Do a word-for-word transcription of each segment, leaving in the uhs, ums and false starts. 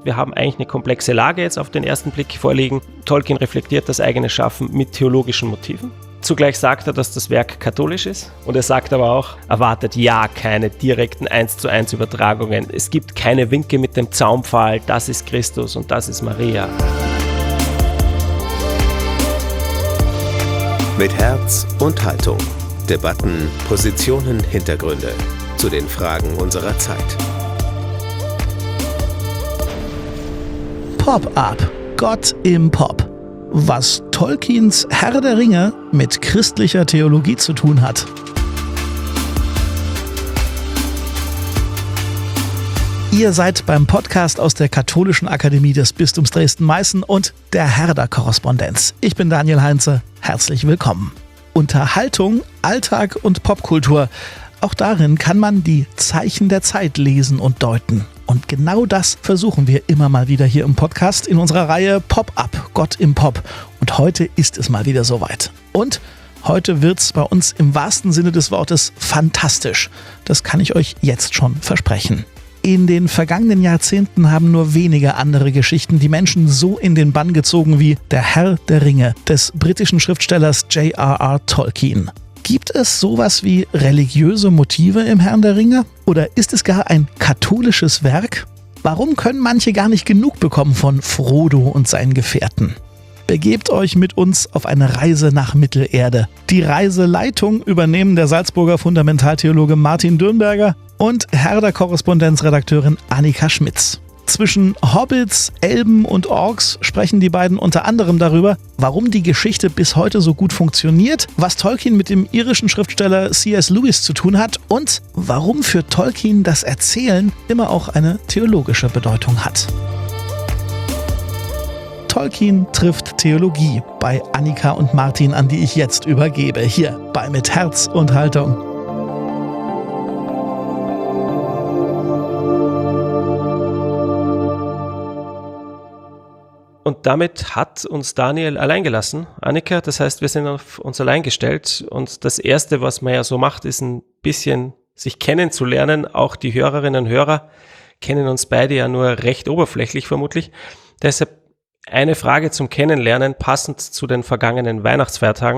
wir haben eigentlich eine komplexe Lage jetzt auf den ersten Blick vorliegen. Tolkien reflektiert das eigene Schaffen mit theologischen Motiven. Zugleich sagt er, dass das Werk katholisch ist und er sagt aber auch, erwartet ja keine direkten eins zu eins Übertragungen. Es gibt keine Winke mit dem Zaunpfahl, das ist Christus und das ist Maria. Mit Herz und Haltung. Debatten, Positionen, Hintergründe zu den Fragen unserer Zeit. Pop-up. Gott im Pop. Was Tolkiens Herr der Ringe mit christlicher Theologie zu tun hat. Ihr seid beim Podcast aus der Katholischen Akademie des Bistums Dresden-Meißen und der Herder-Korrespondenz. Ich bin Daniel Heinze. Herzlich willkommen. Unterhaltung, Alltag und Popkultur. Auch darin kann man die Zeichen der Zeit lesen und deuten. Und genau das versuchen wir immer mal wieder hier im Podcast in unserer Reihe Pop-up, Gott im Pop. Und heute ist es mal wieder soweit. Und heute wird's bei uns im wahrsten Sinne des Wortes fantastisch. Das kann ich euch jetzt schon versprechen. In den vergangenen Jahrzehnten haben nur wenige andere Geschichten die Menschen so in den Bann gezogen wie Der Herr der Ringe des britischen Schriftstellers J R R Tolkien. Gibt es sowas wie religiöse Motive im Herrn der Ringe? Oder ist es gar ein katholisches Werk? Warum können manche gar nicht genug bekommen von Frodo und seinen Gefährten? Begebt euch mit uns auf eine Reise nach Mittelerde. Die Reiseleitung übernehmen der Salzburger Fundamentaltheologe Martin Dürnberger und Herder-Korrespondenzredakteurin Annika Schmitz. Zwischen Hobbits, Elben und Orks sprechen die beiden unter anderem darüber, warum die Geschichte bis heute so gut funktioniert, was Tolkien mit dem irischen Schriftsteller C S Lewis zu tun hat und warum für Tolkien das Erzählen immer auch eine theologische Bedeutung hat. Tolkien trifft Theologie bei Annika und Martin, an die ich jetzt übergebe, hier bei Mit Herz und Haltung. Und damit hat uns Daniel allein gelassen, Annika. Das heißt, wir sind auf uns allein gestellt. Und das Erste, was man ja so macht, ist ein bisschen sich kennenzulernen. Auch die Hörerinnen und Hörer kennen uns beide ja nur recht oberflächlich vermutlich. Deshalb eine Frage zum Kennenlernen, passend zu den vergangenen Weihnachtsfeiertagen.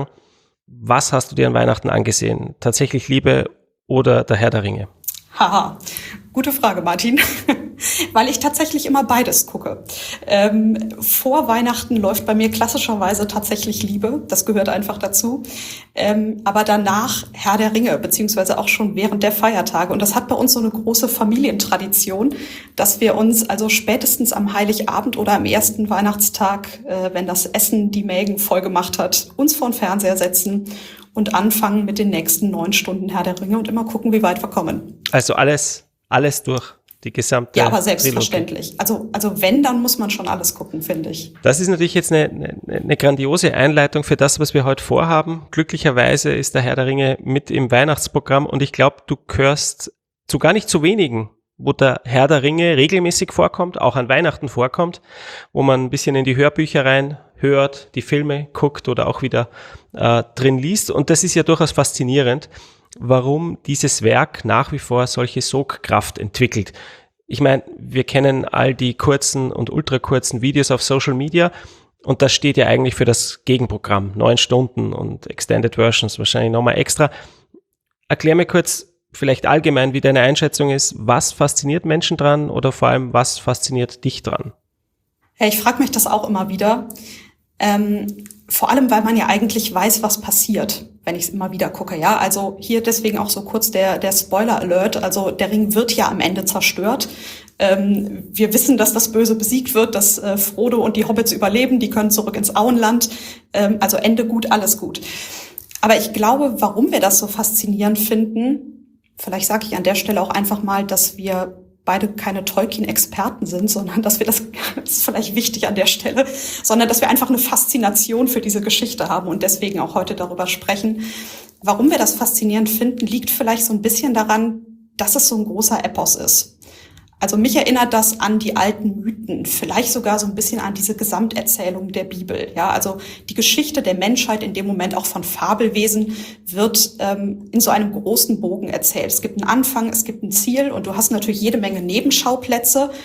Was hast du dir an Weihnachten angesehen? Tatsächlich Liebe oder der Herr der Ringe? Haha, gute Frage, Martin. Weil ich tatsächlich immer beides gucke. Ähm, vor Weihnachten läuft bei mir klassischerweise tatsächlich Liebe, das gehört einfach dazu. Ähm, aber danach Herr der Ringe, beziehungsweise auch schon während der Feiertage. Und das hat bei uns so eine große Familientradition, dass wir uns also spätestens am Heiligabend oder am ersten Weihnachtstag, äh, wenn das Essen die Mägen voll gemacht hat, uns vor den Fernseher setzen und anfangen mit den nächsten neun Stunden Herr der Ringe und immer gucken, wie weit wir kommen. Also alles, alles durch. Die gesamte Ja, aber selbstverständlich. Also, also wenn, dann muss man schon alles gucken, finde ich. Das ist natürlich jetzt eine, eine, eine grandiose Einleitung für das, was wir heute vorhaben. Glücklicherweise ist der Herr der Ringe mit im Weihnachtsprogramm und ich glaube, du gehörst zu gar nicht zu wenigen, wo der Herr der Ringe regelmäßig vorkommt, auch an Weihnachten vorkommt, wo man ein bisschen in die Hörbücher rein hört, die Filme guckt oder auch wieder äh, drin liest. Und das ist ja durchaus faszinierend, warum dieses Werk nach wie vor solche Sogkraft entwickelt. Ich meine, wir kennen all die kurzen und ultrakurzen Videos auf Social Media und das steht ja eigentlich für das Gegenprogramm. Neun Stunden und Extended Versions wahrscheinlich nochmal extra. Erklär mir kurz vielleicht allgemein, wie deine Einschätzung ist. Was fasziniert Menschen dran oder vor allem, was fasziniert dich dran? Ja, ich frage mich das auch immer wieder. Ähm, vor allem, weil man ja eigentlich weiß, was passiert, wenn ich es immer wieder gucke. Ja, also hier deswegen auch so kurz der der Spoiler-Alert. Also der Ring wird ja am Ende zerstört. Ähm, wir wissen, dass das Böse besiegt wird, dass äh, Frodo und die Hobbits überleben. Die können zurück ins Auenland. Ähm, also Ende gut, alles gut. Aber ich glaube, warum wir das so faszinierend finden, vielleicht sage ich an der Stelle auch einfach mal, dass wir beide keine Tolkien-Experten sind, sondern dass wir das, das ist vielleicht wichtig an der Stelle, sondern dass wir einfach eine Faszination für diese Geschichte haben und deswegen auch heute darüber sprechen. Warum wir das faszinierend finden, liegt vielleicht so ein bisschen daran, dass es so ein großer Epos ist. Also mich erinnert das an die alten Mythen, vielleicht sogar so ein bisschen an diese Gesamterzählung der Bibel. Ja, also die Geschichte der Menschheit, in dem Moment auch von Fabelwesen, wird ähm, in so einem großen Bogen erzählt. Es gibt einen Anfang, es gibt ein Ziel und du hast natürlich jede Menge Nebenschauplätze.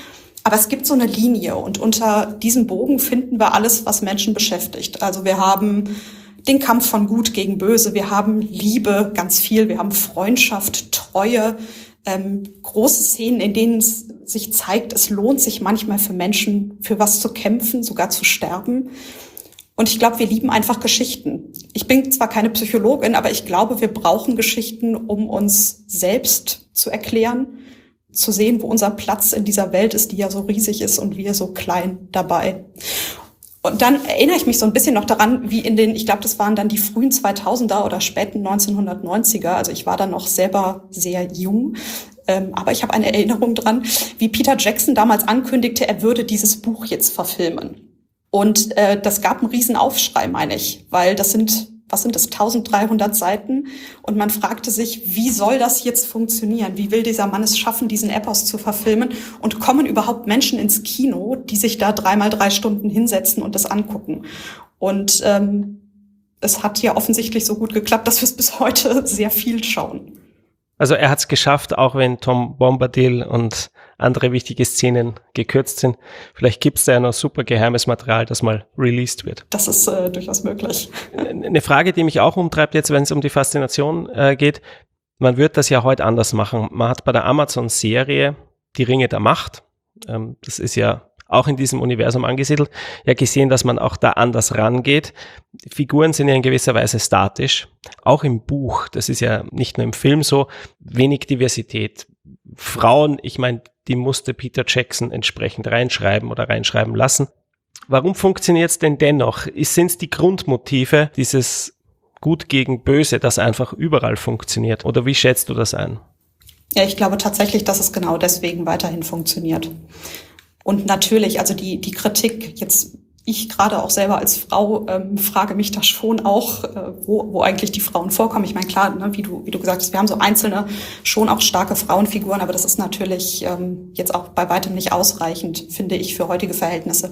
Aber es gibt so eine Linie und unter diesem Bogen finden wir alles, was Menschen beschäftigt. Also wir haben den Kampf von Gut gegen Böse, wir haben Liebe ganz viel, wir haben Freundschaft, Treue, ähm, große Szenen, in denen es sich zeigt, es lohnt sich manchmal für Menschen, für was zu kämpfen, sogar zu sterben. Und ich glaube, wir lieben einfach Geschichten. Ich bin zwar keine Psychologin, aber ich glaube, wir brauchen Geschichten, um uns selbst zu erklären, zu sehen, wo unser Platz in dieser Welt ist, die ja so riesig ist und wir so klein dabei. Und dann erinnere ich mich so ein bisschen noch daran, wie in den, ich glaube, das waren dann die frühen zweitausender oder späten neunzehnhundertneunziger, also ich war dann noch selber sehr jung, ähm, aber ich habe eine Erinnerung dran, wie Peter Jackson damals ankündigte, er würde dieses Buch jetzt verfilmen. Und äh, das gab einen riesen Aufschrei, meine ich, weil das sind, was sind das, dreizehnhundert Seiten und man fragte sich, wie soll das jetzt funktionieren? Wie will dieser Mann es schaffen, diesen Epos zu verfilmen? Und kommen überhaupt Menschen ins Kino, die sich da dreimal drei Stunden hinsetzen und das angucken? Und ähm, es hat ja offensichtlich so gut geklappt, dass wir es bis heute sehr viel schauen. Also er hat es geschafft, auch wenn Tom Bombadil und andere wichtige Szenen gekürzt sind. Vielleicht gibt es da ja noch super geheimes Material, das mal released wird. Das ist äh, durchaus möglich. Eine Frage, die mich auch umtreibt jetzt, wenn es um die Faszination äh, geht. Man wird das ja heute anders machen. Man hat bei der Amazon-Serie Die Ringe der Macht, ähm, das ist ja auch in diesem Universum angesiedelt, ja gesehen, dass man auch da anders rangeht. Die Figuren sind ja in gewisser Weise statisch. Auch im Buch, das ist ja nicht nur im Film so, wenig Diversität. Frauen, ich meine, die musste Peter Jackson entsprechend reinschreiben oder reinschreiben lassen. Warum funktioniert es denn dennoch? Sind es die Grundmotive, dieses Gut gegen Böse, das einfach überall funktioniert? Oder wie schätzt du das ein? Ja, ich glaube tatsächlich, dass es genau deswegen weiterhin funktioniert. Und natürlich, also die die Kritik, jetzt ich gerade auch selber als Frau ähm, frage mich da schon auch, äh, wo wo eigentlich die Frauen vorkommen. Ich meine, klar, ne, wie du wie du gesagt hast, wir haben so einzelne, schon auch starke Frauenfiguren, aber das ist natürlich ähm, jetzt auch bei weitem nicht ausreichend, finde ich, für heutige Verhältnisse.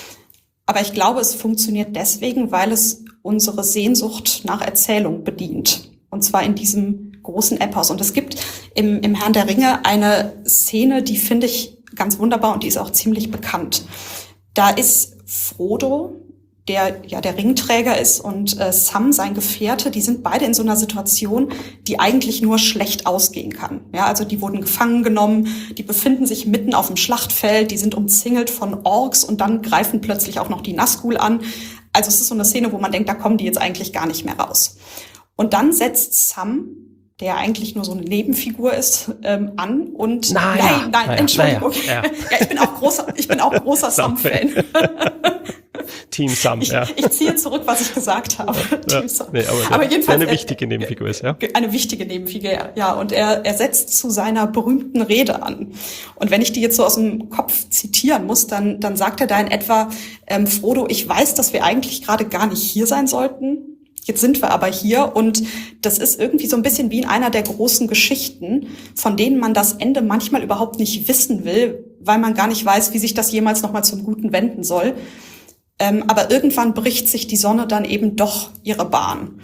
Aber ich glaube, es funktioniert deswegen, weil es unsere Sehnsucht nach Erzählung bedient. Und zwar in diesem großen Epos. Und es gibt im, im Herrn der Ringe eine Szene, die finde ich ganz wunderbar und die ist auch ziemlich bekannt. Da ist Frodo, der ja der Ringträger ist, und äh, Sam, sein Gefährte, die sind beide in so einer Situation, die eigentlich nur schlecht ausgehen kann. Ja, also die wurden gefangen genommen, die befinden sich mitten auf dem Schlachtfeld, die sind umzingelt von Orks und dann greifen plötzlich auch noch die Nazgul an. Also es ist so eine Szene, wo man denkt, da kommen die jetzt eigentlich gar nicht mehr raus. Und dann setzt Sam, der eigentlich nur so eine Nebenfigur ist, ähm, an und naja, nein, nein, naja, Entschuldigung. Naja, ja. ja, ich bin auch großer, ich bin auch großer Sam-Fan. Team Sam, ich, ja. Ich ziehe zurück, was ich gesagt habe. Ja, Team Sam. nee, aber, aber jedenfalls eine wichtige Nebenfigur ist, ja. Eine wichtige Nebenfigur, ja. Und er, er setzt zu seiner berühmten Rede an. Und wenn ich die jetzt so aus dem Kopf zitieren muss, dann, dann sagt er da in etwa, ähm, Frodo, ich weiß, dass wir eigentlich gerade gar nicht hier sein sollten. Jetzt sind wir aber hier und das ist irgendwie so ein bisschen wie in einer der großen Geschichten, von denen man das Ende manchmal überhaupt nicht wissen will, weil man gar nicht weiß, wie sich das jemals nochmal zum Guten wenden soll. Ähm, aber irgendwann bricht sich die Sonne dann eben doch ihre Bahn.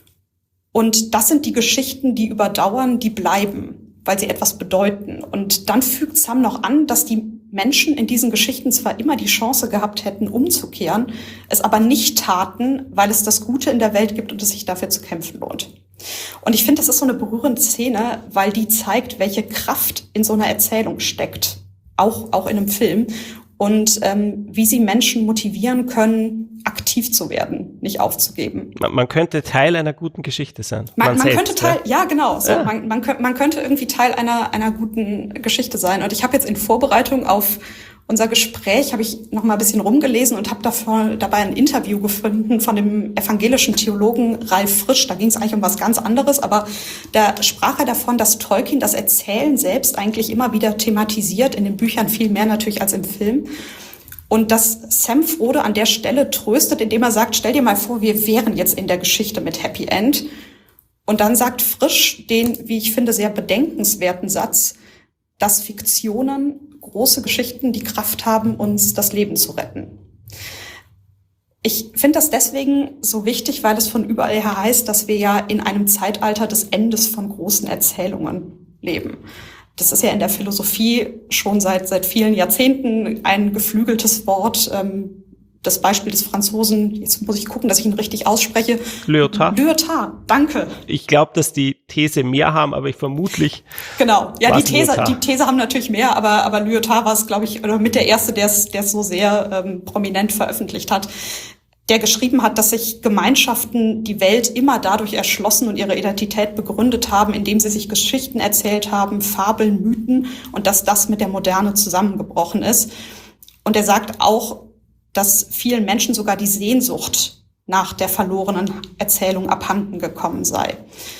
Und das sind die Geschichten, die überdauern, die bleiben, weil sie etwas bedeuten. Und dann fügt Sam noch an, dass die Menschen in diesen Geschichten zwar immer die Chance gehabt hätten, umzukehren, es aber nicht taten, weil es das Gute in der Welt gibt und es sich dafür zu kämpfen lohnt. Und ich finde, das ist so eine berührende Szene, weil die zeigt, welche Kraft in so einer Erzählung steckt, auch, auch in einem Film, und ähm, wie sie Menschen motivieren können, aktiv zu werden, nicht aufzugeben. Man, man könnte Teil einer guten Geschichte sein. Man, man, man selbst, könnte Teil, ja, ja genau, so, ja. Man, man, könnte, man könnte irgendwie Teil einer einer guten Geschichte sein. Und ich habe jetzt in Vorbereitung auf unser Gespräch habe ich noch mal ein bisschen rumgelesen und habe davor dabei ein Interview gefunden von dem evangelischen Theologen Ralf Frisch. Da ging es eigentlich um was ganz anderes, aber da sprach er davon, dass Tolkien das Erzählen selbst eigentlich immer wieder thematisiert, in den Büchern viel mehr natürlich als im Film. Und dass Sam Frodo an der Stelle tröstet, indem er sagt, stell dir mal vor, wir wären jetzt in der Geschichte mit Happy End. Und dann sagt Frisch den, wie ich finde, sehr bedenkenswerten Satz, dass Fiktionen, große Geschichten die Kraft haben, uns das Leben zu retten. Ich finde das deswegen so wichtig, weil es von überall her heißt, dass wir ja in einem Zeitalter des Endes von großen Erzählungen leben. Das ist ja in der Philosophie schon seit seit vielen Jahrzehnten ein geflügeltes Wort. Ähm, das Beispiel des Franzosen, jetzt muss ich gucken, dass ich ihn richtig ausspreche. Lyotard. Lyotard, danke. Ich glaube, dass die These mehr haben, aber ich vermutlich. Genau, ja, die These, Lyotard. die These haben natürlich mehr, aber, aber Lyotard war es, glaube ich, oder mit der Erste, der es, der es so sehr ähm, prominent veröffentlicht hat, der geschrieben hat, dass sich Gemeinschaften die Welt immer dadurch erschlossen und ihre Identität begründet haben, indem sie sich Geschichten erzählt haben, Fabeln, Mythen, und dass das mit der Moderne zusammengebrochen ist. Und er sagt auch, dass vielen Menschen sogar die Sehnsucht nach der verlorenen Erzählung abhanden gekommen sei.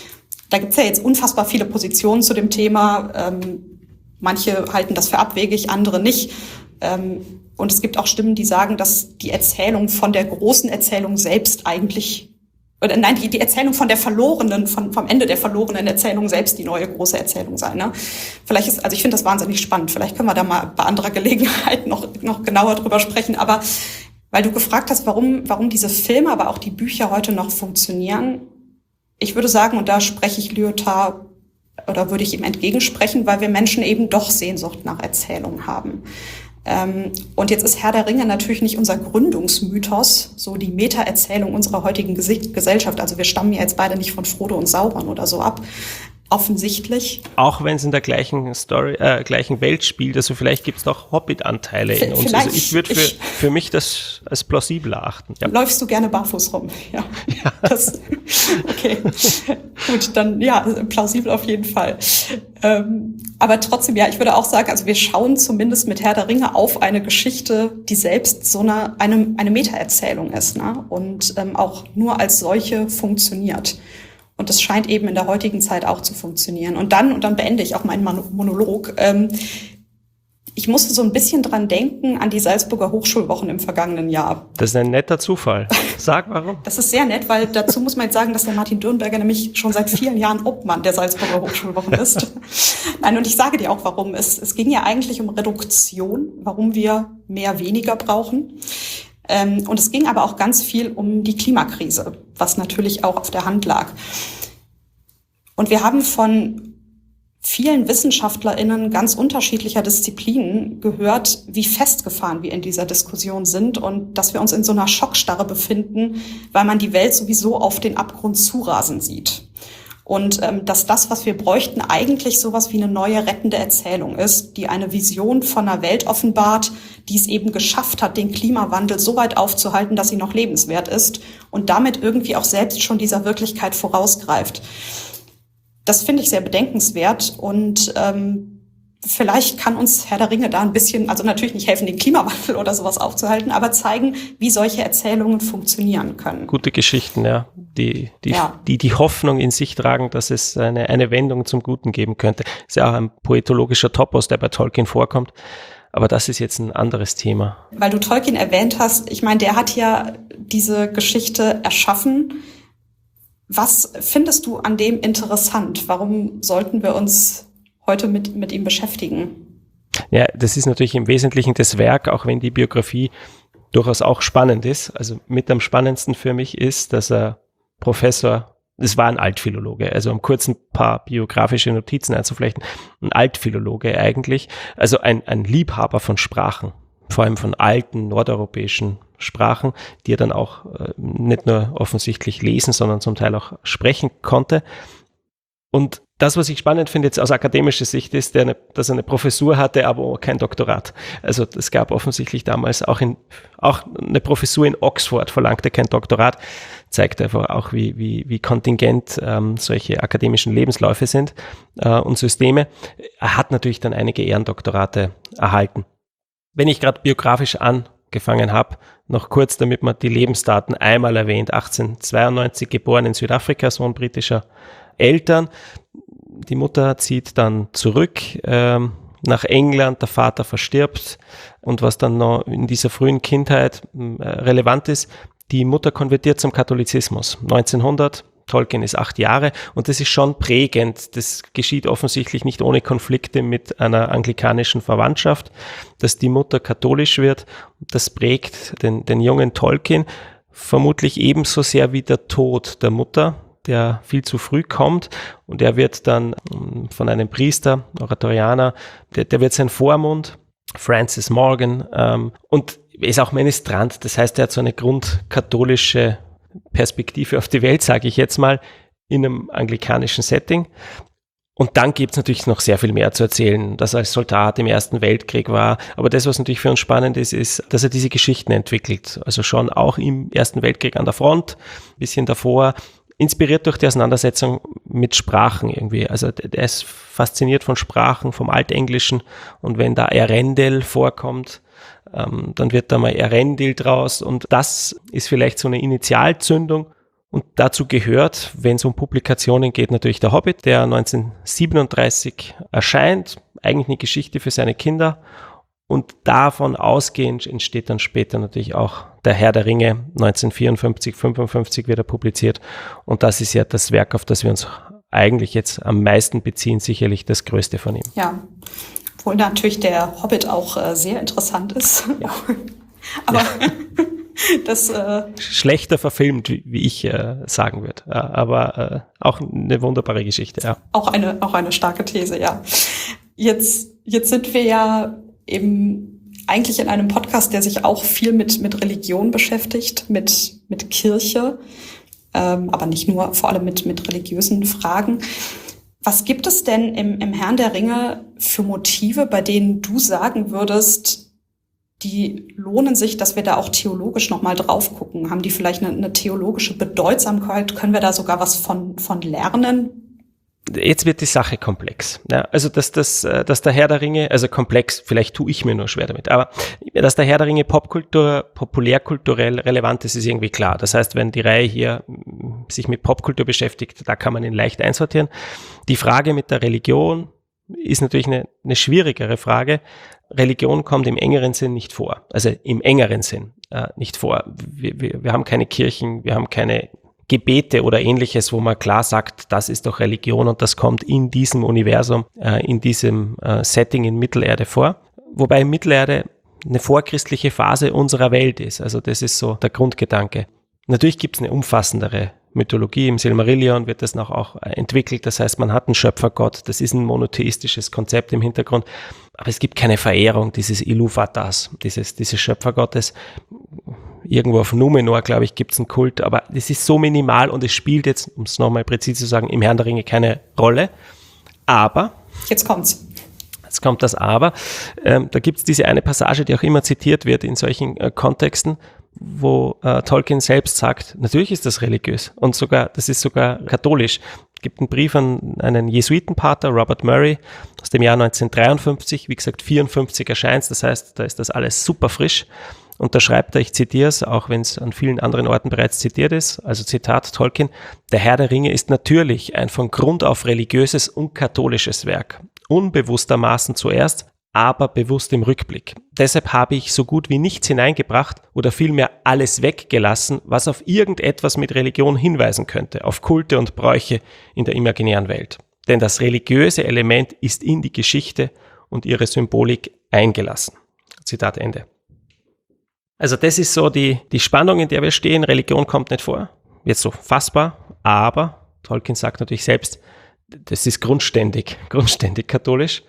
Da gibt's ja jetzt unfassbar viele Positionen zu dem Thema. Ähm, manche halten das für abwegig, andere nicht. Ähm, und es gibt auch Stimmen, die sagen, dass die Erzählung von der großen Erzählung selbst eigentlich, oder nein, die, die Erzählung von der verlorenen, von, vom Ende der verlorenen Erzählung selbst die neue große Erzählung sei. Ne? Vielleicht ist, also ich finde das wahnsinnig spannend. Vielleicht können wir da mal bei anderer Gelegenheit noch, noch genauer drüber sprechen. Aber weil du gefragt hast, warum, warum diese Filme, aber auch die Bücher heute noch funktionieren. Ich würde sagen, und da spreche ich Lyotard, oder würde ich ihm entgegensprechen, weil wir Menschen eben doch Sehnsucht nach Erzählung haben. Ähm, und jetzt ist Herr der Ringe natürlich nicht unser Gründungsmythos, so die Meta-Erzählung unserer heutigen Ges- Gesellschaft. Also wir stammen ja jetzt beide nicht von Frodo und Sauron oder so ab. Offensichtlich. Auch wenn es in der gleichen Story, äh, gleichen Welt spielt, also vielleicht gibt es doch Hobbit-Anteile in uns. Also ich würde für, für mich das als plausibel erachten. Ja. Läufst du gerne barfuß rum? Ja. ja. Das, okay. Gut, dann ja, plausibel auf jeden Fall. Ähm, aber trotzdem, ja, ich würde auch sagen, also wir schauen zumindest mit Herr der Ringe auf eine Geschichte, die selbst so eine, eine, eine Meta-Erzählung ist, ne? Und ähm, auch nur als solche funktioniert. Und das scheint eben in der heutigen Zeit auch zu funktionieren. Und dann, und dann beende ich auch meinen Monolog. Ähm, ich musste so ein bisschen dran denken an die Salzburger Hochschulwochen im vergangenen Jahr. Das ist ein netter Zufall. Sag warum. Das ist sehr nett, weil dazu muss man jetzt sagen, dass der Martin Dürnberger nämlich schon seit vielen Jahren Obmann der Salzburger Hochschulwochen ist. Nein, und ich sage dir auch warum. Es, es ging ja eigentlich um Reduktion, warum wir mehr weniger brauchen. Ähm, und es ging aber auch ganz viel um die Klimakrise, was natürlich auch auf der Hand lag. Und wir haben von vielen WissenschaftlerInnen ganz unterschiedlicher Disziplinen gehört, wie festgefahren wir in dieser Diskussion sind und dass wir uns in so einer Schockstarre befinden, weil man die Welt sowieso auf den Abgrund zurasen sieht. Und ähm, dass das, was wir bräuchten, eigentlich sowas wie eine neue rettende Erzählung ist, die eine Vision von einer Welt offenbart, die es eben geschafft hat, den Klimawandel so weit aufzuhalten, dass sie noch lebenswert ist und damit irgendwie auch selbst schon dieser Wirklichkeit vorausgreift. Das finde ich sehr bedenkenswert und ähm, vielleicht kann uns Herr der Ringe da ein bisschen, also natürlich nicht helfen, den Klimawandel oder sowas aufzuhalten, aber zeigen, wie solche Erzählungen funktionieren können. Gute Geschichten, ja, die die, ja. die, die Hoffnung in sich tragen, dass es eine, eine Wendung zum Guten geben könnte. Ist ja auch ein poetologischer Topos, der bei Tolkien vorkommt. Aber das ist jetzt ein anderes Thema. Weil du Tolkien erwähnt hast, ich meine, der hat ja diese Geschichte erschaffen. Was findest du an dem interessant? Warum sollten wir uns heute mit, mit ihm beschäftigen? Ja, das ist natürlich im Wesentlichen das Werk, auch wenn die Biografie durchaus auch spannend ist. Also mit am spannendsten für mich ist, dass er Professor, es war ein Altphilologe, also um kurz ein paar biografische Notizen einzuflechten, ein Altphilologe eigentlich, also ein, ein Liebhaber von Sprachen, vor allem von alten nordeuropäischen Sprachen, die er dann auch äh, nicht nur offensichtlich lesen, sondern zum Teil auch sprechen konnte. Und das, was ich spannend finde jetzt aus akademischer Sicht, ist, der eine, dass er eine Professur hatte, aber kein Doktorat. Also es gab offensichtlich damals auch, in, auch eine Professur in Oxford, verlangte kein Doktorat, zeigt einfach auch, wie, wie, wie kontingent ähm, solche akademischen Lebensläufe sind äh, und Systeme. Er hat natürlich dann einige Ehrendoktorate erhalten. Wenn ich gerade biografisch angefangen habe, noch kurz, damit man die Lebensdaten einmal erwähnt, achtzehnhundertzweiundneunzig geboren in Südafrika, Sohn britischer Eltern. Die Mutter zieht dann zurück ähm, nach England, der Vater verstirbt und was dann noch in dieser frühen Kindheit äh, relevant ist, die Mutter konvertiert zum Katholizismus. neunzehnhundert, Tolkien ist acht Jahre und das ist schon prägend. Das geschieht offensichtlich nicht ohne Konflikte mit einer anglikanischen Verwandtschaft, dass die Mutter katholisch wird. Das prägt den, den jungen Tolkien vermutlich ebenso sehr wie der Tod der Mutter, der viel zu früh kommt und er wird dann von einem Priester, Oratorianer, der, der wird sein Vormund, Francis Morgan, ähm, und ist auch Ministrant, das heißt, er hat so eine grundkatholische Perspektive auf die Welt, sage ich jetzt mal, in einem anglikanischen Setting. Und dann gibt es natürlich noch sehr viel mehr zu erzählen, dass er als Soldat im Ersten Weltkrieg war. Aber das, was natürlich für uns spannend ist, ist, dass er diese Geschichten entwickelt. Also schon auch im Ersten Weltkrieg an der Front, ein bisschen davor, inspiriert durch die Auseinandersetzung mit Sprachen irgendwie. Also der ist fasziniert von Sprachen, vom Altenglischen. Und wenn da Erendel vorkommt, ähm, dann wird da mal Erendil draus. Und das ist vielleicht so eine Initialzündung. Und dazu gehört, wenn es um Publikationen geht, natürlich der Hobbit, der neunzehnhundertsiebenunddreißig erscheint, eigentlich eine Geschichte für seine Kinder. Und davon ausgehend entsteht dann später natürlich auch der Herr der Ringe, neunzehnhundertvierundfünfzig, fünfundfünfzig wird er publiziert. Und das ist ja das Werk, auf das wir uns eigentlich jetzt am meisten beziehen, sicherlich das größte von ihm. Ja, obwohl natürlich der Hobbit auch äh, sehr interessant ist. Ja. Aber... Ja. Das, äh schlechter verfilmt, wie, wie ich äh, sagen würde. Ja, aber äh, auch eine wunderbare Geschichte, ja. Auch eine, auch eine starke These, ja. Jetzt, jetzt sind wir ja eben eigentlich in einem Podcast, der sich auch viel mit, mit Religion beschäftigt, mit, mit Kirche, ähm, aber nicht nur, vor allem mit, mit religiösen Fragen. Was gibt es denn im, im Herrn der Ringe für Motive, bei denen du sagen würdest, die lohnen sich, dass wir da auch theologisch nochmal drauf gucken? Haben die vielleicht eine, eine theologische Bedeutsamkeit? Können wir da sogar was von, von lernen? Jetzt wird die Sache komplex. Ja, also, dass, dass, dass der Herr der Ringe, also komplex, vielleicht tue ich mir nur schwer damit, aber dass der Herr der Ringe Popkultur, populärkulturell relevant ist, ist irgendwie klar. Das heißt, wenn die Reihe hier sich mit Popkultur beschäftigt, da kann man ihn leicht einsortieren. Die Frage mit der Religion ist natürlich eine, eine schwierigere Frage. Religion kommt im engeren Sinn nicht vor. Also im engeren Sinn äh, nicht vor. Wir, wir, wir haben keine Kirchen, wir haben keine Gebete oder ähnliches, wo man klar sagt, das ist doch Religion und das kommt in diesem Universum, äh, in diesem äh, Setting in Mittelerde vor. Wobei Mittelerde eine vorchristliche Phase unserer Welt ist. Also das ist so der Grundgedanke. Natürlich gibt es eine umfassendere Mythologie. Im Silmarillion wird das noch auch entwickelt. Das heißt, man hat einen Schöpfergott. Das ist ein monotheistisches Konzept im Hintergrund. Aber es gibt keine Verehrung dieses Iluvatars, dieses, dieses Schöpfergottes. Irgendwo auf Numenor, glaube ich, gibt es einen Kult. Aber das ist so minimal und es spielt jetzt, um es nochmal präzise zu sagen, im Herrn der Ringe keine Rolle. Aber... Jetzt kommt's. Jetzt kommt das Aber. Ähm, da gibt es diese eine Passage, die auch immer zitiert wird in solchen äh, Kontexten, wo äh, Tolkien selbst sagt, natürlich ist das religiös und sogar, das ist sogar katholisch. Es gibt einen Brief an einen Jesuitenpater, Robert Murray, aus dem Jahr neunzehnhundertdreiundfünfzig, wie gesagt vierundfünfzig erscheint, das heißt, da ist das alles super frisch. Und da schreibt er, ich zitiere es, auch wenn es an vielen anderen Orten bereits zitiert ist, also Zitat Tolkien, der Herr der Ringe ist natürlich ein von Grund auf religiöses und katholisches Werk, unbewusstermaßen zuerst, aber bewusst im Rückblick. Deshalb habe ich so gut wie nichts hineingebracht oder vielmehr alles weggelassen, was auf irgendetwas mit Religion hinweisen könnte, auf Kulte und Bräuche in der imaginären Welt. Denn das religiöse Element ist in die Geschichte und ihre Symbolik eingelassen. Zitat Ende. Also das ist so die, die Spannung, in der wir stehen. Religion kommt nicht vor, jetzt so fassbar, aber Tolkien sagt natürlich selbst, das ist grundständig, grundständig katholisch.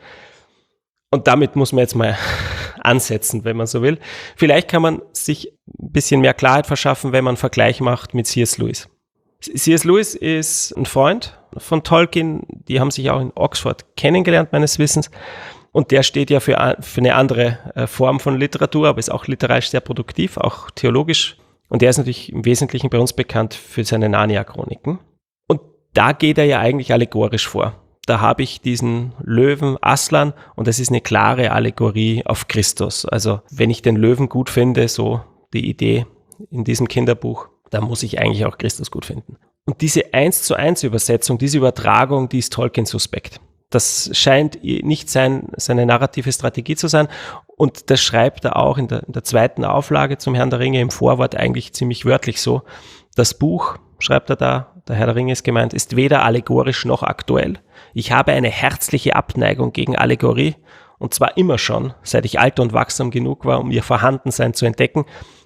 Und damit muss man jetzt mal ansetzen, wenn man so will. Vielleicht kann man sich ein bisschen mehr Klarheit verschaffen, wenn man einen Vergleich macht mit C S. Lewis. C S. Lewis ist ein Freund von Tolkien, die haben sich auch in Oxford kennengelernt, meines Wissens. Und der steht ja für, für eine andere Form von Literatur, aber ist auch literarisch sehr produktiv, auch theologisch. Und der ist natürlich im Wesentlichen bei uns bekannt für seine Narnia-Chroniken. Und da geht er ja eigentlich allegorisch vor. Da habe ich diesen Löwen Aslan und das ist eine klare Allegorie auf Christus. Also wenn ich den Löwen gut finde, so die Idee in diesem Kinderbuch, dann muss ich eigentlich auch Christus gut finden. Und diese eins zu eins Übersetzung, diese Übertragung, die ist Tolkien suspekt. Das scheint nicht sein, seine narrative Strategie zu sein. Und das schreibt er auch in der, in der zweiten Auflage zum Herrn der Ringe im Vorwort eigentlich ziemlich wörtlich so. Das Buch, schreibt er da, der Herr der Ringe ist gemeint, ist weder allegorisch noch aktuell. Ich habe eine herzliche Abneigung gegen Allegorie und zwar immer schon, seit ich alt und wachsam genug war, um ihr Vorhandensein zu entdecken.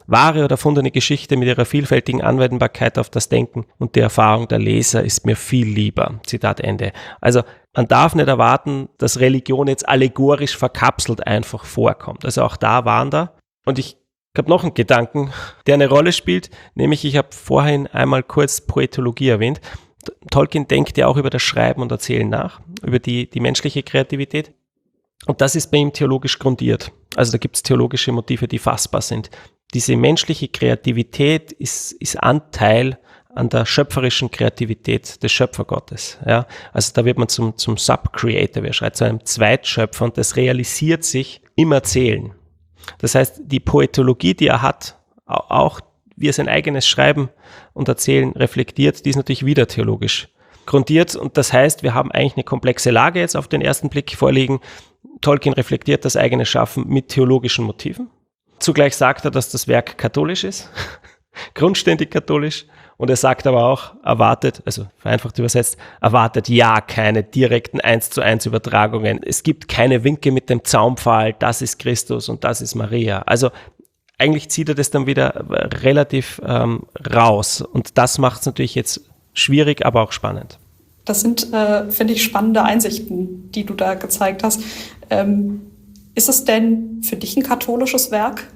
Wahre oder erfundene Geschichte mit ihrer vielfältigen Anwendbarkeit auf das Denken und die Erfahrung der Leser ist mir viel lieber. Zitat Ende. Also man darf nicht erwarten, dass Religion jetzt allegorisch verkapselt einfach vorkommt. Also auch da waren da. Und ich habe noch einen Gedanken, der eine Rolle spielt, nämlich ich habe vorhin einmal kurz Poetologie erwähnt. Tolkien denkt ja auch über das Schreiben und Erzählen nach, über die, die menschliche Kreativität. Und das ist bei ihm theologisch grundiert. Also da gibt es theologische Motive, die fassbar sind. Diese menschliche Kreativität ist, ist Anteil an der schöpferischen Kreativität des Schöpfergottes. Ja? Also da wird man zum, zum Sub-Creator, wer schreibt, zu einem Zweitschöpfer und das realisiert sich im Erzählen. Das heißt, die Poetologie, die er hat, auch wie er sein eigenes Schreiben und Erzählen reflektiert, die ist natürlich wieder theologisch grundiert. Und das heißt, wir haben eigentlich eine komplexe Lage jetzt auf den ersten Blick vorliegen. Tolkien reflektiert das eigene Schaffen mit theologischen Motiven. Zugleich sagt er, dass das Werk katholisch ist, grundständig katholisch. Und er sagt aber auch, erwartet, also vereinfacht übersetzt, erwartet ja keine direkten eins zu eins Übertragungen. Es gibt keine Winke mit dem Zaunpfahl, das ist Christus und das ist Maria. Also eigentlich zieht er das dann wieder relativ ähm, raus. Und das macht es natürlich jetzt schwierig, aber auch spannend. Das sind, äh, finde ich, spannende Einsichten, die du da gezeigt hast. Ähm, ist es denn für dich ein katholisches Werk?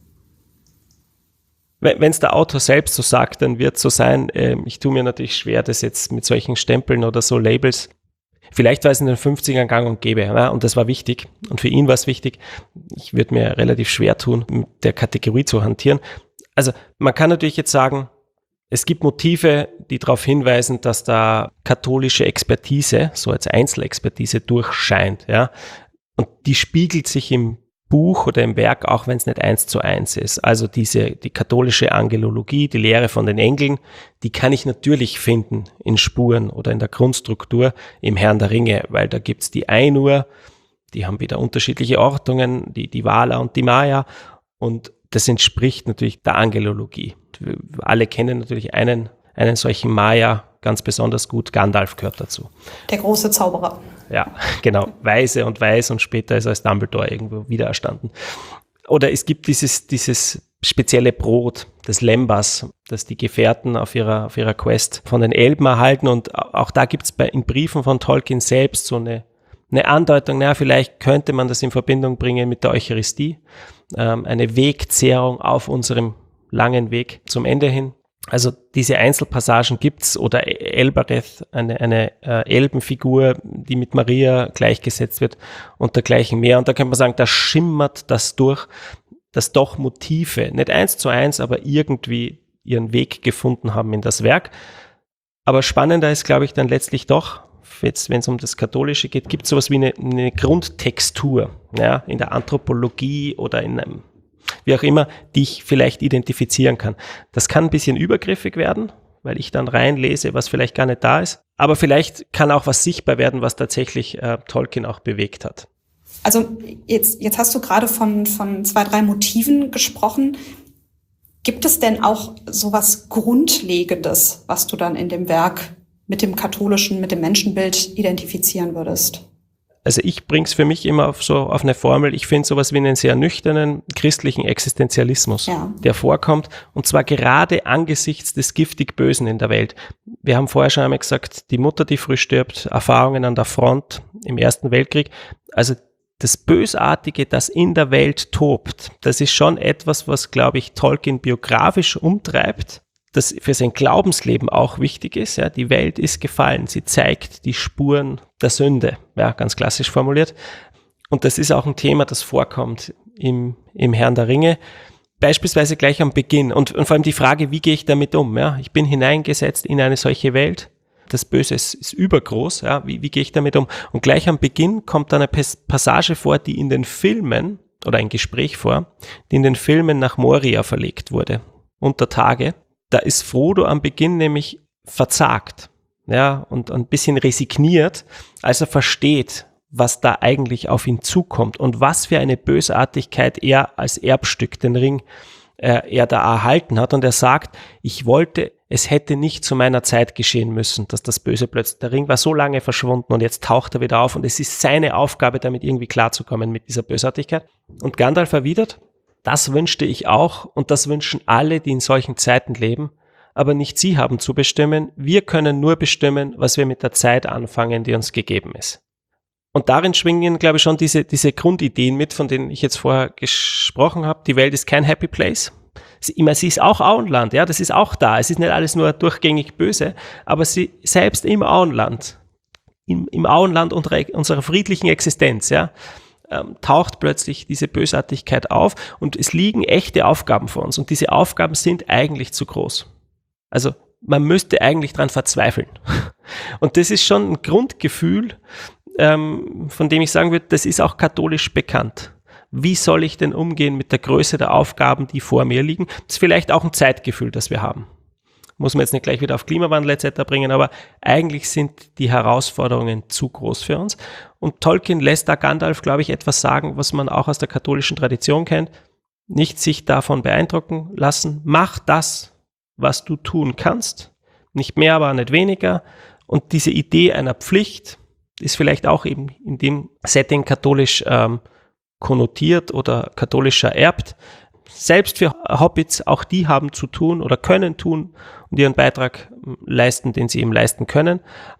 Wenn es der Autor selbst so sagt, dann wird es so sein. Ähm, ich tue mir natürlich schwer, das jetzt mit solchen Stempeln oder so Labels. Vielleicht war es in den fünfzigern gang und gäbe, ja, und das war wichtig. Und für ihn war es wichtig. Ich würde mir relativ schwer tun, mit der Kategorie zu hantieren. Also man kann natürlich jetzt sagen, es gibt Motive, die darauf hinweisen, dass da katholische Expertise, so als Einzelexpertise, durchscheint. Ja? Und die spiegelt sich im Buch oder im Werk, auch wenn es nicht eins zu eins ist. Also diese, die katholische Angelologie, die Lehre von den Engeln, die kann ich natürlich finden in Spuren oder in der Grundstruktur im Herrn der Ringe, weil da gibt's die Ainur, die haben wieder unterschiedliche Ortungen, die, die Valar und die Maya, und das entspricht natürlich der Angelologie. Wir alle kennen natürlich einen, einen solchen Maya ganz besonders gut, Gandalf gehört dazu. Der große Zauberer. Ja, genau, weise und weiß, und später ist er als Dumbledore irgendwo wiedererstanden. Oder es gibt dieses, dieses spezielle Brot des Lembas, das die Gefährten auf ihrer, auf ihrer Quest von den Elben erhalten, und auch da gibt es in Briefen von Tolkien selbst so eine, eine Andeutung, naja, vielleicht könnte man das in Verbindung bringen mit der Eucharistie, ähm, eine Wegzehrung auf unserem langen Weg zum Ende hin. Also diese Einzelpassagen gibt's, oder Elbereth, eine, eine äh, Elbenfigur, die mit Maria gleichgesetzt wird und dergleichen mehr. Und da kann man sagen, da schimmert das durch, dass doch Motive, nicht eins zu eins, aber irgendwie ihren Weg gefunden haben in das Werk. Aber spannender ist, glaube ich, dann letztlich doch, jetzt wenn es um das Katholische geht, gibt es sowas wie eine, eine Grundtextur, ja, in der Anthropologie oder in einem, wie auch immer, die ich vielleicht identifizieren kann. Das kann ein bisschen übergriffig werden, weil ich dann reinlese, was vielleicht gar nicht da ist. Aber vielleicht kann auch was sichtbar werden, was tatsächlich äh, Tolkien auch bewegt hat. Also jetzt, jetzt hast du gerade von, von zwei, drei Motiven gesprochen. Gibt es denn auch sowas Grundlegendes, was du dann in dem Werk mit dem katholischen, mit dem Menschenbild identifizieren würdest? Also ich bringe es für mich immer auf so auf eine Formel. Ich finde sowas wie einen sehr nüchternen christlichen Existenzialismus, ja, der vorkommt, und zwar gerade angesichts des giftig Bösen in der Welt. Wir haben vorher schon einmal gesagt, die Mutter, die früh stirbt, Erfahrungen an der Front im Ersten Weltkrieg. Also das Bösartige, das in der Welt tobt, das ist schon etwas, was, glaube ich, Tolkien biografisch umtreibt, das für sein Glaubensleben auch wichtig ist. Ja, die Welt ist gefallen, sie zeigt die Spuren der Sünde, ja, ganz klassisch formuliert. Und das ist auch ein Thema, das vorkommt im, im Herrn der Ringe, beispielsweise gleich am Beginn. Und, und vor allem die Frage, wie gehe ich damit um? Ja, ich bin hineingesetzt in eine solche Welt, das Böse ist, ist übergroß, ja, wie, wie gehe ich damit um? Und gleich am Beginn kommt dann eine Passage vor, die in den Filmen, oder ein Gespräch vor, die in den Filmen nach Moria verlegt wurde, unter Tage. Da ist Frodo am Beginn nämlich verzagt, ja, und ein bisschen resigniert, als er versteht, was da eigentlich auf ihn zukommt und was für eine Bösartigkeit er als Erbstück, den Ring, äh, er da erhalten hat. Und er sagt, ich wollte, es hätte nicht zu meiner Zeit geschehen müssen, dass das Böse plötzlich, der Ring war so lange verschwunden und jetzt taucht er wieder auf und es ist seine Aufgabe, damit irgendwie klarzukommen mit dieser Bösartigkeit. Und Gandalf erwidert, Das wünschte ich auch und das wünschen alle, die in solchen Zeiten leben. Aber nicht sie haben zu bestimmen. Wir können nur bestimmen, was wir mit der Zeit anfangen, die uns gegeben ist. Und darin schwingen, glaube ich, schon diese, diese Grundideen mit, von denen ich jetzt vorher gesprochen habe. Die Welt ist kein Happy Place. Sie, immer, sie ist auch Auenland, ja, das ist auch da. Es ist nicht alles nur durchgängig böse, aber sie selbst im Auenland, im, im Auenland unserer friedlichen Existenz, ja, ähm, taucht plötzlich diese Bösartigkeit auf und es liegen echte Aufgaben vor uns und diese Aufgaben sind eigentlich zu groß. Also man müsste eigentlich dran verzweifeln. Und das ist schon ein Grundgefühl, ähm, von dem ich sagen würde, das ist auch katholisch bekannt. Wie soll ich denn umgehen mit der Größe der Aufgaben, die vor mir liegen? Das ist vielleicht auch ein Zeitgefühl, das wir haben. Muss man jetzt nicht gleich wieder auf Klimawandel et cetera bringen, aber eigentlich sind die Herausforderungen zu groß für uns. Und Tolkien lässt da Gandalf, glaube ich, etwas sagen, was man auch aus der katholischen Tradition kennt. Nicht sich davon beeindrucken lassen. Mach das, was du tun kannst. Nicht mehr, aber nicht weniger. Und diese Idee einer Pflicht ist vielleicht auch eben in dem Setting katholisch ähm, konnotiert oder katholischer erbt. Selbst für Hobbits, auch die haben zu tun oder können tun und ihren Beitrag leisten, den sie eben leisten können.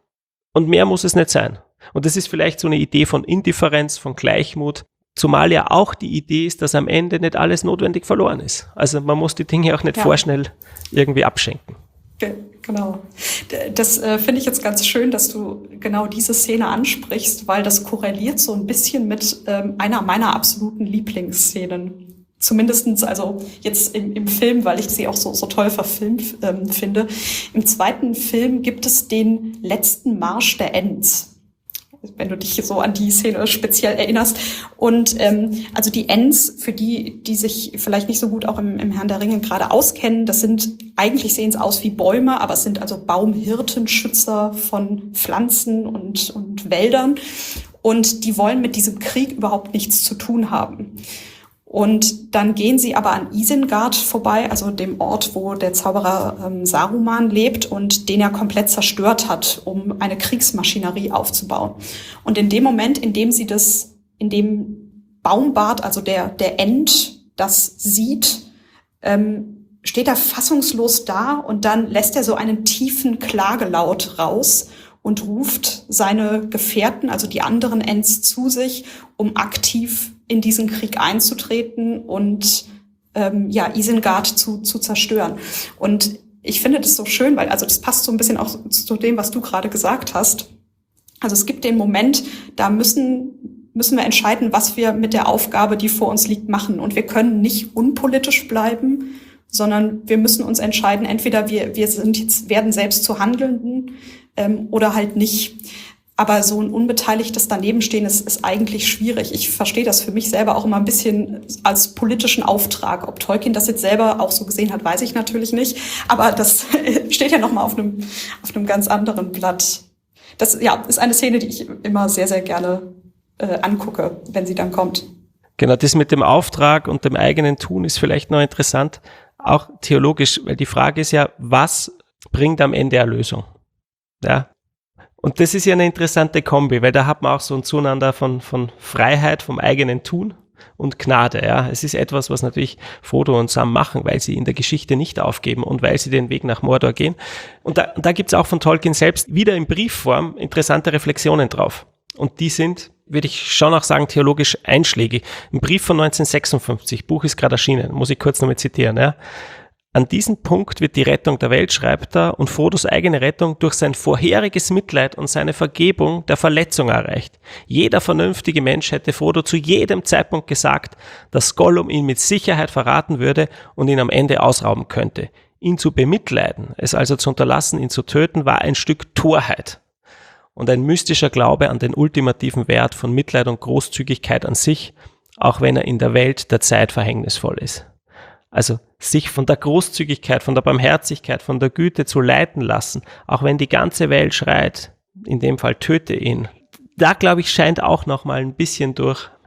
Und mehr muss es nicht sein. Und das ist vielleicht so eine Idee von Indifferenz, von Gleichmut, zumal ja auch die Idee ist, dass am Ende nicht alles notwendig verloren ist. Also man muss die Dinge auch nicht ja. vorschnell irgendwie abschenken. Genau. Das äh, finde ich jetzt ganz schön, dass du genau diese Szene ansprichst, weil das korreliert so ein bisschen mit ähm, einer meiner absoluten Lieblingsszenen. Zumindestens also jetzt im, im Film, weil ich sie auch so, so toll verfilmt ähm, finde. Im zweiten Film gibt es den letzten Marsch der Ents, wenn du dich so an die Szene speziell erinnerst. Und ähm, also die Ents, für die, die sich vielleicht nicht so gut auch im, im Herrn der Ringe gerade auskennen, das sind, eigentlich sehen es aus wie Bäume, aber es sind also Baumhirten, Schützer von Pflanzen und, und Wäldern. Und die wollen mit diesem Krieg überhaupt nichts zu tun haben. Und dann gehen sie aber an Isengard vorbei, also dem Ort, wo der Zauberer ähm, Saruman lebt und den er komplett zerstört hat, um eine Kriegsmaschinerie aufzubauen. Und in dem Moment, in dem sie das, in dem Baumbart, also der der Ent, das sieht, ähm, steht er fassungslos da und dann lässt er so einen tiefen Klagelaut raus und ruft seine Gefährten, also die anderen Ents, zu sich, um aktiv in diesen Krieg einzutreten und ähm, ja Isengard zu zu zerstören. Und ich finde das so schön, weil also das passt so ein bisschen auch zu dem, was du gerade gesagt hast. Also es gibt den Moment, da müssen müssen wir entscheiden, was wir mit der Aufgabe, die vor uns liegt, machen. Und wir können nicht unpolitisch bleiben, sondern wir müssen uns entscheiden, entweder wir wir sind jetzt werden selbst zu Handelnden ähm, oder halt nicht. Aber so ein unbeteiligtes Danebenstehen ist, ist eigentlich schwierig. Ich verstehe das für mich selber auch immer ein bisschen als politischen Auftrag. Ob Tolkien das jetzt selber auch so gesehen hat, weiß ich natürlich nicht. Aber das steht ja nochmal auf einem, auf einem ganz anderen Blatt. Das ja, ist eine Szene, die ich immer sehr, sehr gerne äh, angucke, wenn sie dann kommt. Genau, das mit dem Auftrag und dem eigenen Tun ist vielleicht noch interessant, auch theologisch, weil die Frage ist ja, was bringt am Ende Erlösung? Ja. Und das ist ja eine interessante Kombi, weil da hat man auch so ein Zueinander von, von Freiheit, vom eigenen Tun und Gnade. Ja. Es ist etwas, was natürlich Frodo und Sam machen, weil sie in der Geschichte nicht aufgeben und weil sie den Weg nach Mordor gehen. Und da, da gibt es auch von Tolkien selbst wieder in Briefform interessante Reflexionen drauf. Und die sind, würde ich schon auch sagen, theologisch einschlägig. Ein Brief von neunzehnhundertsechsundfünfzig, Buch ist gerade erschienen, muss ich kurz nochmal zitieren, ja. An diesem Punkt wird die Rettung der Welt, schreibt er, und Frodos eigene Rettung durch sein vorheriges Mitleid und seine Vergebung der Verletzung erreicht. Jeder vernünftige Mensch hätte Frodo zu jedem Zeitpunkt gesagt, dass Gollum ihn mit Sicherheit verraten würde und ihn am Ende ausrauben könnte. Ihn zu bemitleiden, es also zu unterlassen, ihn zu töten, war ein Stück Torheit und ein mystischer Glaube an den ultimativen Wert von Mitleid und Großzügigkeit an sich, auch wenn er in der Welt der Zeit verhängnisvoll ist. Also sich von der Großzügigkeit, von der Barmherzigkeit, von der Güte zu leiten lassen, auch wenn die ganze Welt schreit, in dem Fall töte ihn. Da, glaube ich, scheint auch noch mal ein bisschen durch,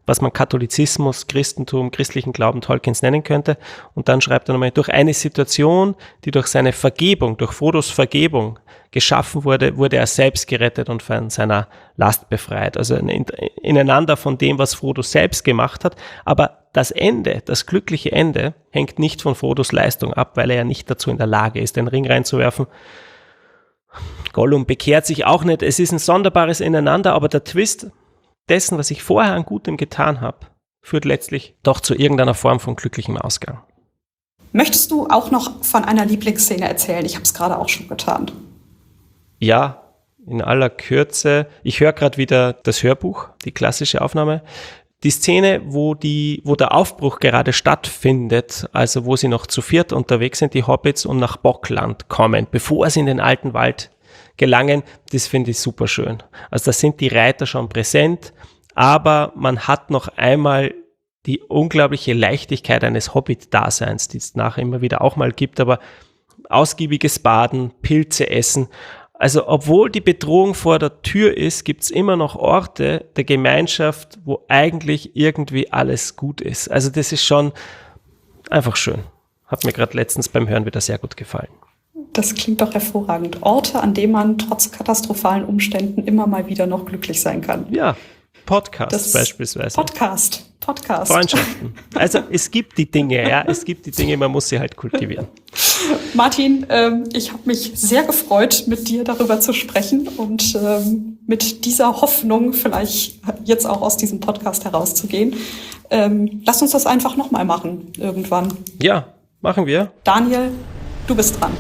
was man Katholizismus, Christentum, christlichen Glauben Tolkiens nennen könnte. Und dann schreibt er nochmal, durch eine Situation, die durch seine Vergebung, durch Frodos Vergebung geschaffen wurde, wurde er selbst gerettet und von seiner Last befreit. Also ein Ineinander von dem, was Frodo selbst gemacht hat. Aber das Ende, das glückliche Ende, hängt nicht von Frodos Leistung ab, weil er ja nicht dazu in der Lage ist, den Ring reinzuwerfen. Gollum bekehrt sich auch nicht. Es ist ein sonderbares Ineinander, aber der Twist dessen, was ich vorher an Gutem getan habe, führt letztlich doch zu irgendeiner Form von glücklichem Ausgang. Möchtest du auch noch von einer Lieblingsszene erzählen? Ich habe es gerade auch schon getan. Ja, in aller Kürze. Ich höre gerade wieder das Hörbuch, die klassische Aufnahme. Die Szene, wo, die, wo der Aufbruch gerade stattfindet, also wo sie noch zu viert unterwegs sind, die Hobbits, und nach Bockland kommen, bevor sie in den alten Wald gelangen, das finde ich super schön. Also da sind die Reiter schon präsent, aber man hat noch einmal die unglaubliche Leichtigkeit eines Hobbit-Daseins, die es nachher immer wieder auch mal gibt, aber ausgiebiges Baden, Pilze essen. Also obwohl die Bedrohung vor der Tür ist, gibt es immer noch Orte der Gemeinschaft, wo eigentlich irgendwie alles gut ist. Also das ist schon einfach schön. Hat mir gerade letztens beim Hören wieder sehr gut gefallen. Das klingt doch hervorragend. Orte, an denen man trotz katastrophalen Umständen immer mal wieder noch glücklich sein kann. Ja, Podcast das beispielsweise. Podcast, Podcast. Freundschaften. Also es gibt die Dinge, ja, es gibt die Dinge, man muss sie halt kultivieren. Martin, ähm, ich habe mich sehr gefreut, mit dir darüber zu sprechen und ähm, mit dieser Hoffnung vielleicht jetzt auch aus diesem Podcast herauszugehen. Ähm, lass uns das einfach nochmal machen, irgendwann. Ja, machen wir. Daniel, du bist dran.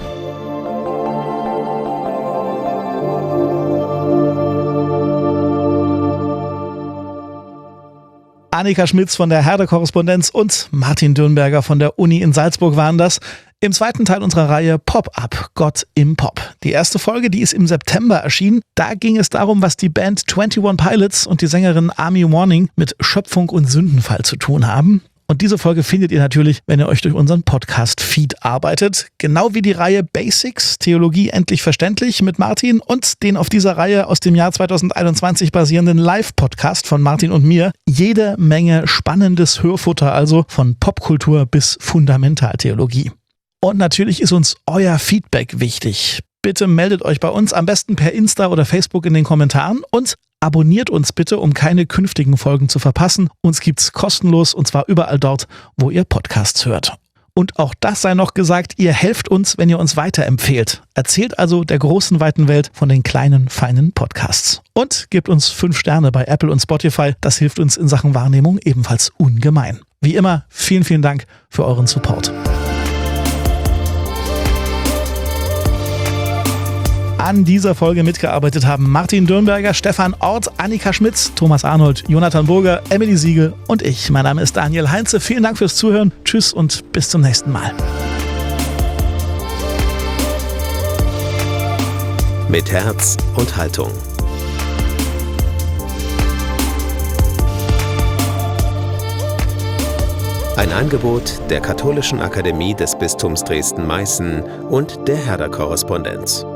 Annika Schmitz von der Herder-Korrespondenz und Martin Dürnberger von der Uni in Salzburg waren das. Im zweiten Teil unserer Reihe Pop-Up, Gott im Pop. Die erste Folge, die ist im September erschienen. Da ging es darum, was die Band einundzwanzig Pilots und die Sängerin Army Warning mit Schöpfung und Sündenfall zu tun haben. Und diese Folge findet ihr natürlich, wenn ihr euch durch unseren Podcast-Feed arbeitet. Genau wie die Reihe Basics, Theologie endlich verständlich mit Martin und den auf dieser Reihe aus dem Jahr zweitausendeinundzwanzig basierenden Live-Podcast von Martin und mir. Jede Menge spannendes Hörfutter, also von Popkultur bis Fundamentaltheologie. Und natürlich ist uns euer Feedback wichtig. Bitte meldet euch bei uns, am besten per Insta oder Facebook in den Kommentaren, und abonniert uns bitte, um keine künftigen Folgen zu verpassen. Uns gibt's kostenlos, und zwar überall dort, wo ihr Podcasts hört. Und auch das sei noch gesagt, ihr helft uns, wenn ihr uns weiterempfehlt. Erzählt also der großen, weiten Welt von den kleinen, feinen Podcasts. Und gebt uns fünf Sterne bei Apple und Spotify. Das hilft uns in Sachen Wahrnehmung ebenfalls ungemein. Wie immer, vielen, vielen Dank für euren Support. An dieser Folge mitgearbeitet haben Martin Dürnberger, Stefan Ort, Annika Schmitz, Thomas Arnold, Jonathan Burger, Emily Siegel und ich. Mein Name ist Daniel Heinze. Vielen Dank fürs Zuhören. Tschüss und bis zum nächsten Mal. Mit Herz und Haltung. Ein Angebot der Katholischen Akademie des Bistums Dresden-Meißen und der Herder-Korrespondenz.